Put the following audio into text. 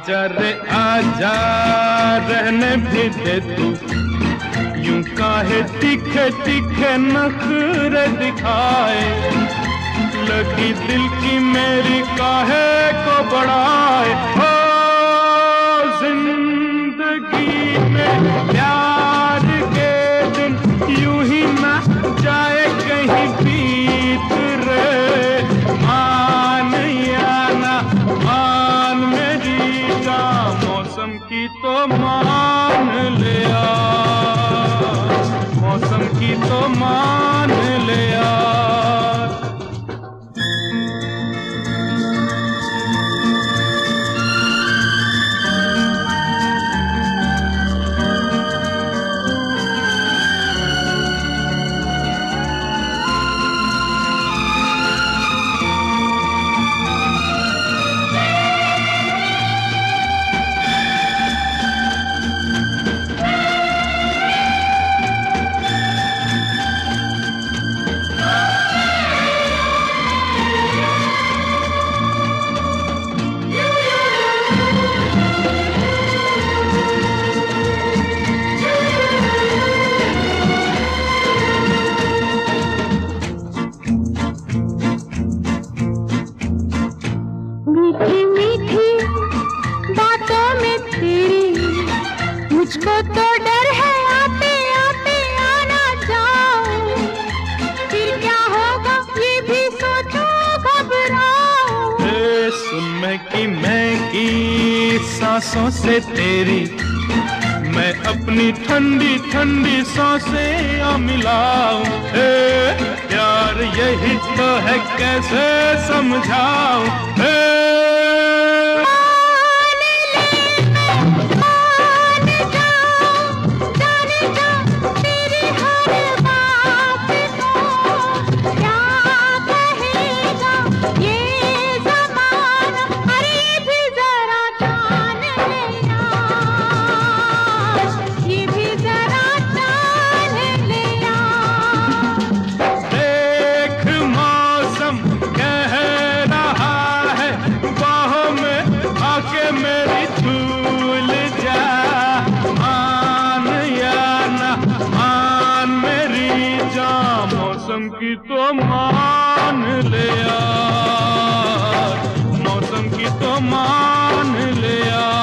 आजा रे आजा रहने भी दे तू, यूं काहे तीखे तीखे नखरे दिखाए, लगी दिल की मेरी काहे को बढ़ाए। हो जिंदगी में प्यार के दिन यूं ही ना जाए कहीं बीत रे, मान या ना मान मेरी जान, मौसम की तो मान लिया, मौसम की तो मान लिया। मीठी मीठी बातों में तेरी मुझको तो डर है, आते आते आना जाओ, फिर क्या होगा ये भी सोचो घबराओ। मैं की सांसों से तेरी मैं अपनी ठंडी ठंडी सांसें मिलाऊं, प्यार यही तो है कैसे समझाऊं। मेरी भूल जा, मान या ना मान मेरी जान, मौसम की तो मान लिया, मौसम की तो मान लिया।